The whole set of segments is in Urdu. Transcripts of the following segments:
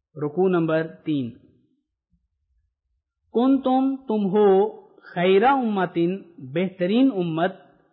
رکوع نمبر 3۔ تم ہو خیرہ امتن بہترین امت،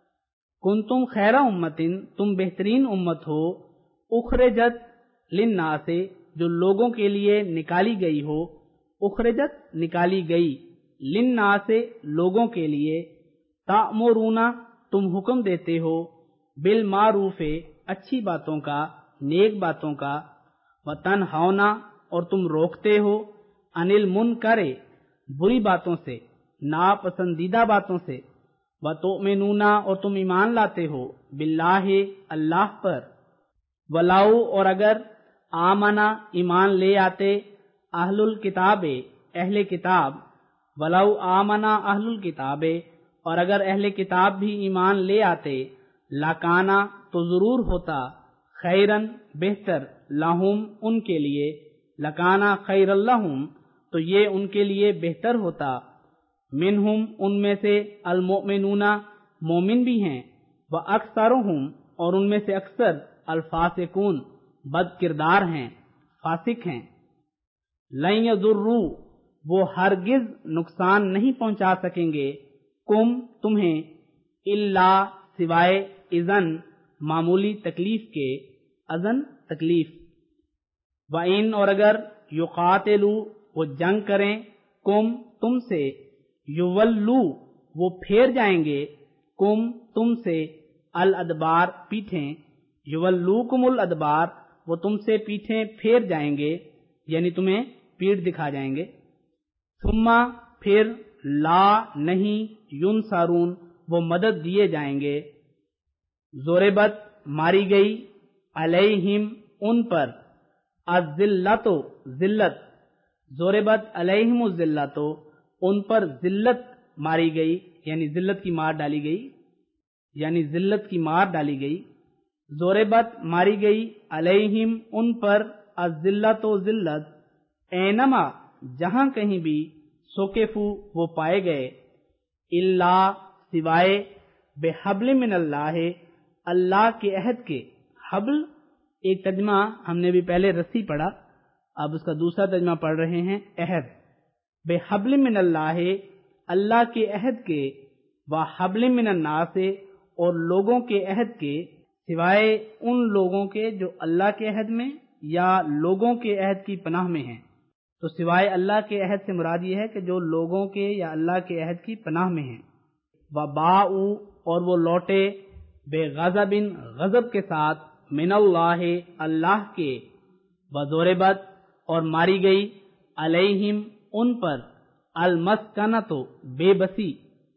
خیرہ امتن تم بہترین امت ہو، اخرجت للناس جو لوگوں کے لیے نکالی گئی ہو، اخرجت نکالی گئی، للناس لوگوں کے لیے، تأمرون تم حکم دیتے ہو، بالمعروف اچھی باتوں کا، نیک باتوں کا، وتنہون اور تم روکتے ہو، عن المنکر بری باتوں سے، ناپسندیدہ باتوں سے، وتؤمنون اور تم ایمان لاتے ہو، باللہ اللہ پر، ولو اور اگر آمنا ایمان لے آتے، اہل الکتاب اہل کتاب، ولو آمنا اہل الکتاب اور اگر اہل کتاب بھی ایمان لے آتے، لکانا تو ضرور ہوتا، خیرن بہتر، لہم ان کے لیے، لکانا خیر لہم تو یہ ان کے لیے بہتر ہوتا، منہم ان میں سے المؤمنون مومن بھی ہیں، واکثرہم اور ان میں سے اکثر الفاسقون بد کردار ہیں، فاسق ہیں، لن یضروا وہ ہرگز نقصان نہیں پہنچا سکیں گے، تمہیں، الا سوائے اذن معمولی تکلیف کے، اذن تکلیف، وَإِنْ اور اگر یقاتلوا وہ جنگ کریں، تم سے، یولوا وہ پھیر جائیں گے، تم سے، الادبار پیٹھیں، یولوکم الادبار وہ تم سے پیٹھیں پھیر جائیں گے، یعنی تمہیں پیٹھ دکھا جائیں گے، ثم پھر، لا نہیں، ینصرون وہ مدد دیے جائیں گے، ضربت ماری گئی، علیہم ان پر، الذلت ذلت، ضربت علیہم الذلت ان پر ذلت ماری گئی، یعنی ذلت کی مار ڈالی گئی، ضربت ماری گئی، علیہم ان پر، الذلت ذلت، اینما جہاں کہیں بھی، سکفو وہ پائے گئے، الا سوائے، بحبل من اللہ اللہ کے عہد کے، حبل ایک ترجمہ ہم نے بھی پہلے رسی پڑھا، اب اس کا دوسرا ترجمہ پڑھ رہے ہیں عہد، بحبل من اللہ اللہ کے عہد کے، وحبل من الناس اور لوگوں کے عہد کے، سوائے ان لوگوں کے جو اللہ کے عہد میں یا لوگوں کے عہد کی پناہ میں ہیں، تو سوائے اللہ کے عہد سے مراد یہ ہے کہ جو لوگوں کے یا اللہ کے عہد کی پناہ میں ہیں، وباؤ اور وہ لوٹے، بے غضب غضب کے ساتھ، من اللہ اللہ کے، وضربت اور ماری گئی، علیہم ان پر، المسکنۃ بے بسی،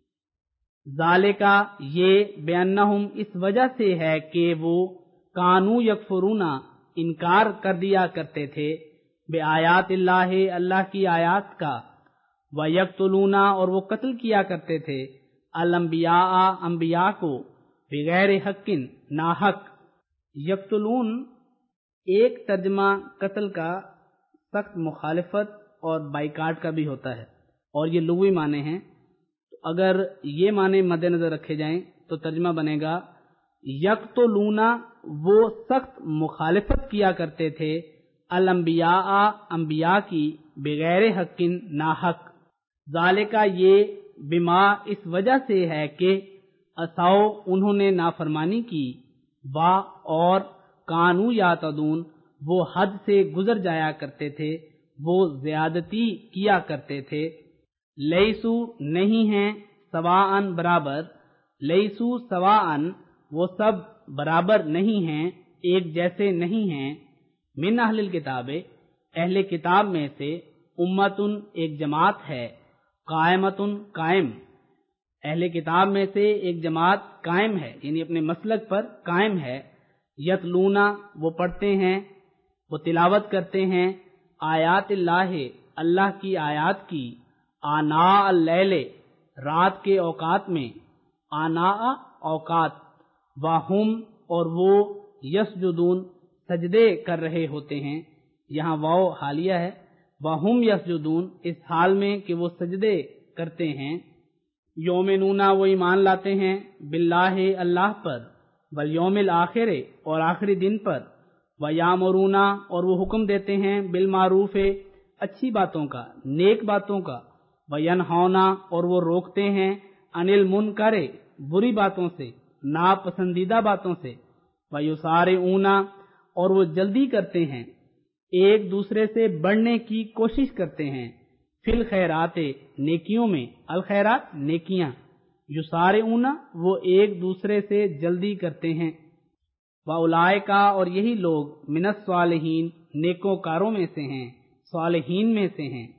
ذالکا یہ، بانہم اس وجہ سے ہے کہ وہ، کانوا یکفرون انکار کر دیا کرتے تھے، بآیات اللہ اللہ کی آیات کا، ویقتلون اور وہ قتل کیا کرتے تھے، الانبیاء انبیاء کو، بغیر حق ناحق، یقتلون ایک ترجمہ قتل کا سخت مخالفت اور بائیکاٹ کا بھی ہوتا ہے، اور یہ لغوی معنی ہیں، تو اگر یہ معنی مد نظر رکھے جائیں تو ترجمہ بنے گا، یقتلون وہ سخت مخالفت کیا کرتے تھے، الانبیاء انبیاء کی، بغیر حق ناحق، ذالکا یہ، بما اس وجہ سے ہے کہ، عصوا انہوں نے نافرمانی کی، وا اور، کانوا یعتدون وہ حد سے گزر جایا کرتے تھے، وہ زیادتی کیا کرتے تھے، لیسو نہیں ہیں، سواءن برابر، لیسو سواءن وہ سب برابر نہیں ہیں، ایک جیسے نہیں ہیں، من اہل الکتاب اہل کتاب میں سے، امتن ایک جماعت ہے، قائمتن قائم، اہل کتاب میں سے ایک جماعت قائم ہے، یعنی اپنے مسلک پر قائم ہے، یتلونا وہ پڑھتے ہیں، وہ تلاوت کرتے ہیں، آیات اللہ اللہ کی آیات کی، آناء اللیل رات کے اوقات میں، آناء اوقات، وہم اور وہ، یسجدون سجدے کر رہے ہوتے ہیں، یہاں واو حالیہ ہے، وہم یسجدون اس حال میں کہ وہ سجدے کرتے ہیں، یومنون وہ ایمان لاتے ہیں، باللہ اللہ پر، والیوم الآخر اور آخری دن پر، وَيَأْمُرُونَ اور وہ حکم دیتے ہیں بالمعروف اچھی باتوں کا، نیک باتوں کا، وَيَنْهَوْنَ اور وہ روکتے ہیں عَنِ الْمُنْكَرِ بری باتوں سے، ناپسندیدہ باتوں سے، وَيُسَارِعُونَ اور وہ جلدی کرتے ہیں، ایک دوسرے سے بڑھنے کی کوشش کرتے ہیں، فی الخیرات نیکیوں میں، الخیرات نیکیاں، یسارعون وہ ایک دوسرے سے جلدی کرتے ہیں، وَأُولَئِکَ اور یہی لوگ من الصالحین نیکوکاروں میں سے ہیں، صالحین میں سے ہیں،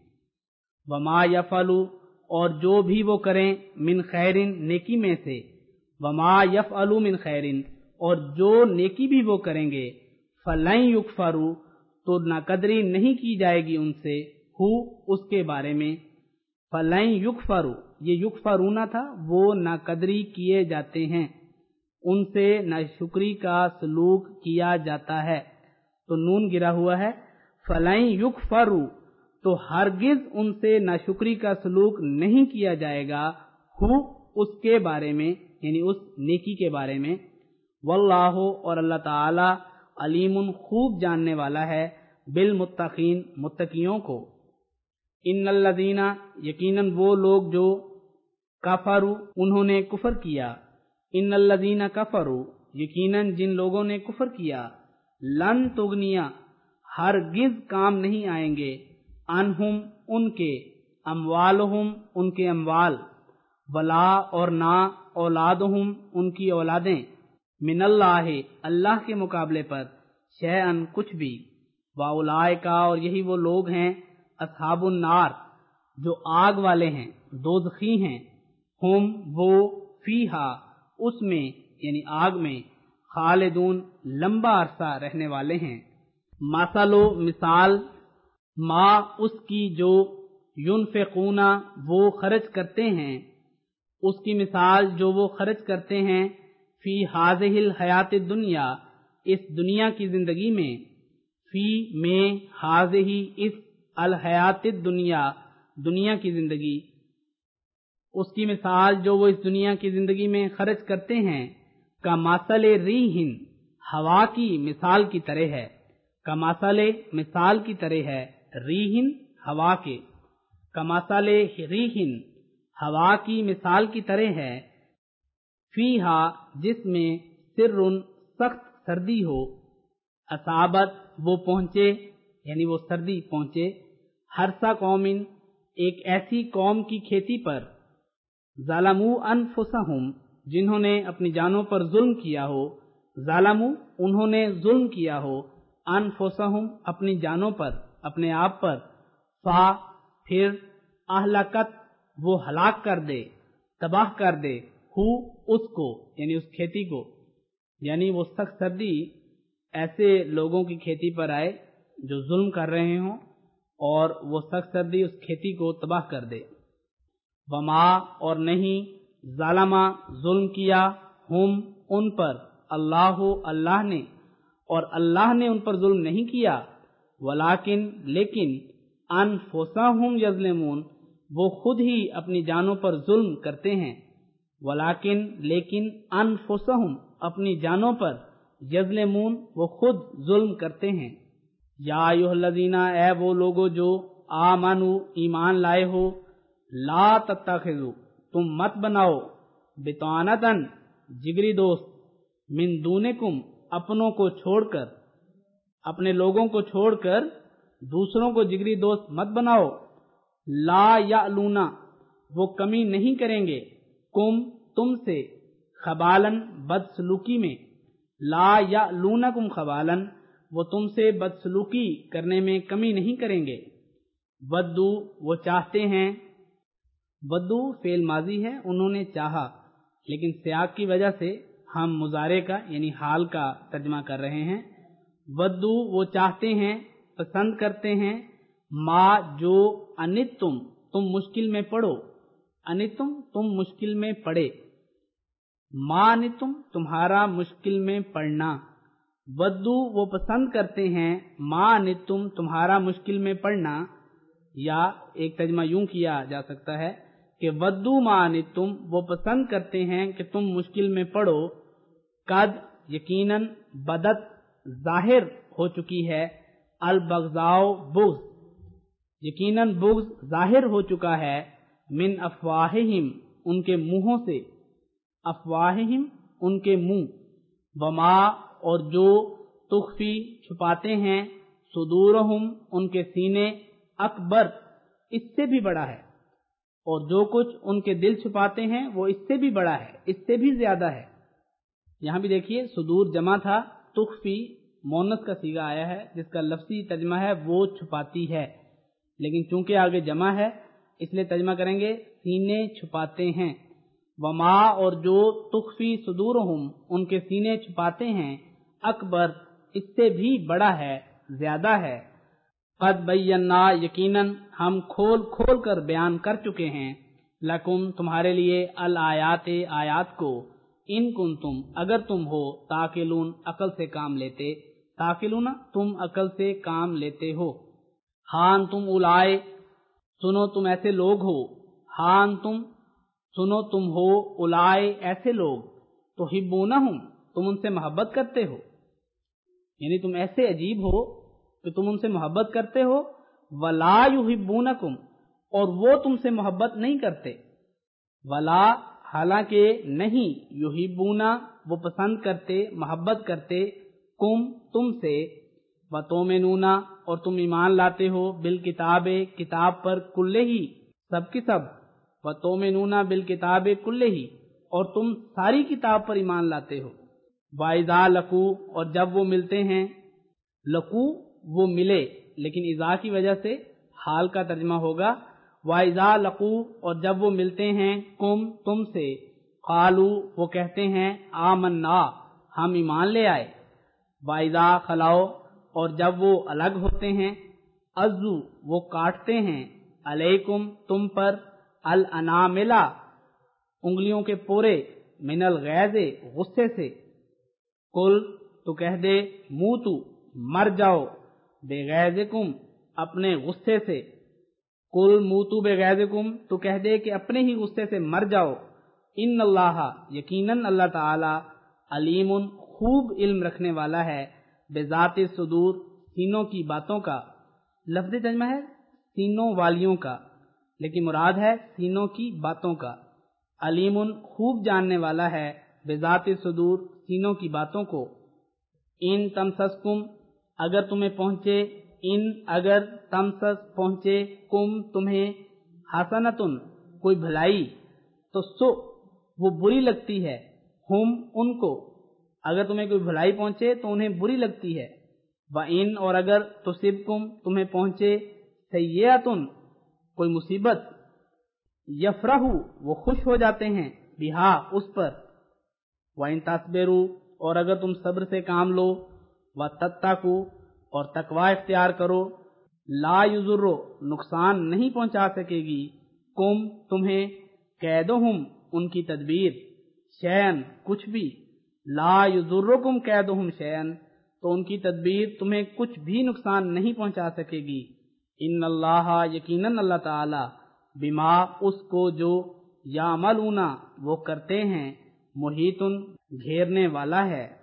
وما یفعلوا اور جو بھی وہ کریں من خیرن نیکی میں سے، وما یفعلوا من خیرن اور جو نیکی بھی وہ کریں گے، فلن یکفروا تو ناقدری نہیں کی جائے گی ان سے، اس کے بارے میں، فلن یکفروا یہ یکفرون تھا، وہ ناقدری کیے جاتے ہیں، ان سے ناشکری کا سلوک کیا جاتا ہے، تو نون گرا ہوا ہے، فلن یکفروا تو ہرگز ان سے ناشکری کا سلوک نہیں کیا جائے گا، اس کے بارے میں یعنی اس نیکی کے بارے میں، واللہ اور اللہ تعالی علیم خوب جاننے والا ہے، بالمتقین متقیوں کو، ان الذین یقیناً وہ لوگ جو کفروا انہوں نے کفر کیا، ان الذین کفروا یقیناً جن لوگوں نے کفر کیا، لن تغنیا ہرگز کام نہیں آئیں گے، عنہم ان کے، اموالہم ان کے اموال، ولا اور نہ، اولادہم ان کی اولادیں، من اللہ اللہ کے مقابلے پر، شیئن کچھ بھی، واولئک اور یہی وہ لوگ ہیں، اصحاب النار جو آگ والے ہیں، دوزخی ہیں، ہم وہ فیہا اس میں یعنی آگ میں، خالدون لمبا عرصہ رہنے والے ہیں، مثل و مثال ما اس کی جو ینفقون وہ خرچ کرتے ہیں، اس کی مثال جو وہ خرچ کرتے ہیں، فی ہذہ الحیات الدنیا اس دنیا کی زندگی میں، فی میں ہذہ اس الحیات الدنیا دنیا کی زندگی، اس کی مثال جو وہ اس دنیا کی زندگی میں خرچ کرتے ہیں، کمثل ریح ہوا کی مثال کی طرح ہے، کمثل مثال کی طرح ہے، ریح ہوا کے، کمثل ریح ہوا کی مثال کی طرح ہے، فیہا جس میں سر سخت سردی ہو، اصابت وہ پہنچے یعنی وہ سردی پہنچے، ہرسا قوم ایک ایسی قوم کی کھیتی پر، ظلموا انفسہم جنہوں نے اپنی جانوں پر ظلم کیا ہو، ظلموا انہوں نے ظلم کیا ہو، انفسہم اپنی جانوں پر، اپنے آپ پر، فا پھر اہلکت وہ ہلاک کر دے، تباہ کر دے، اس کو یعنی اس کھیتی کو، یعنی وہ سخت سردی ایسے لوگوں کی کھیتی پر آئے جو ظلم کر رہے ہوں، اور وہ سخت سردی اس کھیتی کو تباہ کر دے، وما اور نہیں، ظالمہ ظلم کیا، ہم ان پر، اللہ نے، اور اللہ نے ان پر ظلم نہیں کیا، ولیکن لیکن، انفسہم یظلمون وہ خود ہی اپنی جانوں پر ظلم کرتے ہیں، ولیکن لیکن، انفسہم اپنی جانوں پر، یظلمون وہ خود ظلم کرتے ہیں، یا ایھا الذین اے وہ لوگو جو آمنو ایمان لائے ہو، لا تتخذوا تم مت بناؤ، بطانتن جگری دوست، من دونکم اپنوں کو چھوڑ کر، اپنے لوگوں کو چھوڑ کر دوسروں کو جگری دوست مت بناؤ، لا یعلونا وہ کمی نہیں کریں گے، تم سے، خبالن بدسلوکی میں، لا یعلونکم خبالن وہ تم سے بدسلوکی کرنے میں کمی نہیں کریں گے، ودو وہ چاہتے ہیں، ودو فعل ماضی ہے، انہوں نے چاہا، لیکن سیاق کی وجہ سے ہم مضارع کا یعنی حال کا ترجمہ کر رہے ہیں، ودو وہ چاہتے ہیں، پسند کرتے ہیں، ما جو انتم تم مشکل میں پڑو، انتم تم مشکل میں پڑے، ما انتم تمہارا مشکل میں پڑنا، ودو وہ پسند کرتے ہیں، ما انتم تمہارا مشکل میں پڑنا، یا ایک ترجمہ یوں کیا جا سکتا ہے کہ ودو ما انتم وہ پسند کرتے ہیں کہ تم مشکل میں پڑو، قد یقیناً بدت ظاہر ہو چکی ہے، البغضاء بغض، یقیناً بغض ظاہر ہو چکا ہے، من افواہہم ان کے منہوں سے، افواہہم ان کے منہ، وما اور جو تخفی چھپاتے ہیں، صدورہم ان کے سینے، اکبر اس سے بھی بڑا ہے، اور جو کچھ ان کے دل چھپاتے ہیں وہ اس سے بھی بڑا ہے، اس سے بھی زیادہ ہے۔ یہاں بھی دیکھیے صدور جمع تھا، تخفی مؤنث کا صیغہ آیا ہے جس کا لفظی ترجمہ ہے وہ چھپاتی ہے، لیکن چونکہ آگے جمع ہے اس لیے ترجمہ کریں گے سینے چھپاتے ہیں۔ وما اور جو تخفی صدورہم ان کے سینے چھپاتے ہیں، اکبر اس سے بھی بڑا ہے، زیادہ ہے۔ قد بینا یقیناً ہم کھول کھول کر بیان کر چکے ہیں، لکم تمہارے لیے، الآیات آیات کو، ان کنتم اگر تم ہو، تاقلون عقل سے کام لیتے، تاقلون تم عقل سے کام لیتے ہو۔ ہاں تم اولائے سنو تم ایسے لوگ ہو، ہاں تم سنو تم ہو، اولائے ایسے لوگ، تحبونہم تم ان سے محبت کرتے ہو، یعنی تم ایسے عجیب ہو کہ تم ان سے محبت کرتے ہو، ولا یحبونکم اور وہ تم سے محبت نہیں کرتے، ولا حالانکہ نہیں، یحبونا وہ پسند کرتے، محبت کرتے، کم تم سے، وتؤمنون اور تم ایمان لاتے ہو، بالکتاب کتاب پر، کلہ ہی سب کی سب، وتؤمنون بالکتاب کلہ ہی اور تم ساری کتاب پر ایمان لاتے ہو، وَإِذَا لَقُوا اور جب وہ ملتے ہیں، لقو وہ ملے، لیکن اذا کی وجہ سے حال کا ترجمہ ہوگا، وَإِذَا لَقُوا اور جب وہ ملتے ہیں، کم تم سے، قالوا وہ کہتے ہیں، آمنا ہم ایمان لے آئے، وَإِذَا خَلَوْا اور جب وہ الگ ہوتے ہیں، عزو وہ کاٹتے ہیں، علیکم تم پر، الاناملا انگلیوں کے پورے، من الغیظ غصے سے، کل تو کہہ دے، موتو مر جاؤ، بغیظکم اپنے غصے سے، کل موتو بغیظکم تو کہہ دے کہ اپنے ہی غصے سے مر جاؤ، ان اللہ یقیناً اللہ تعالی، علیم خوب علم رکھنے والا ہے، بذات صدور سینوں کی باتوں کا، لفظ ترجمہ ہے سینوں والیوں کا، لیکن مراد ہے سینوں کی باتوں کا، علیم خوب جاننے والا ہے، بذات صدور سینوں کی باتوں کو۔ ان تمسسکم اگر تمہیں پہنچے، ان اگر تمسس پہنچے، کم تمہیں، حسنتن کوئی بھلائی، تو سو وہ بری لگتی ہے، ہم ان کو، اگر تمہیں کوئی بھلائی پہنچے تو انہیں بری لگتی ہے، وَإِن اور اگر تصبکم تمہیں پہنچے، سیئۃن کوئی مصیبت، یفرحوا وہ خوش ہو جاتے ہیں، بہا اس پر، وَإِن تصبروا اور اگر تم صبر سے کام لو، وَتَتَّقُوا اور تقوی اختیار کرو، لا یضر نقصان نہیں پہنچا سکے گی، کم تمہیں، کیدہم ان کی تدبیر، شیئن کچھ بھی، لا یضرکم کیدہم شیئن تو ان کی تدبیر تمہیں کچھ بھی نقصان نہیں پہنچا سکے گی، ان اللہ یقیناً اللہ تعالی، بما اس کو جو، یعملون وہ کرتے ہیں، محیطن گھیرنے والا ہے۔